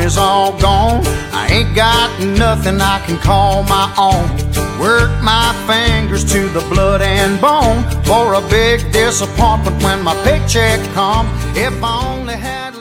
is all gone. I ain't got nothing I can call my own. Work my fingers to the blood and bone for a big disappointment when my paycheck comes. If I only had